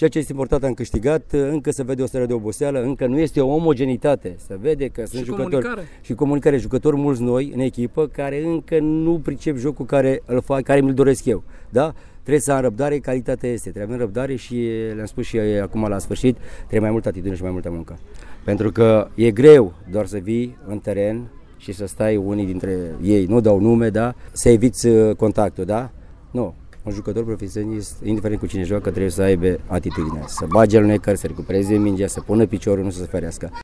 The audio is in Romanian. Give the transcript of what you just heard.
ceea ce este important am câștigat, încă se vede o stare de oboseală, încă nu este o omogenitate, se vede că sunt jucători și comunicare, jucători mulți noi în echipă care încă nu pricep jocul care îl fac, care mi-l doresc eu, da? Trebuie să am răbdare, calitatea este, trebuie să avem răbdare și le-am spus și acum la sfârșit, trebuie mai multă atitudine și mai multă muncă. Pentru că e greu doar să vii în teren și să stai unii dintre ei, nu dau nume, da? Să eviți contactul, da? Nu. Un jucător profesionist, indiferent cu cine joacă, trebuie să aibă atitudine, să bage alunecări, să recupereze mingea, să pună piciorul, nu să se ferească.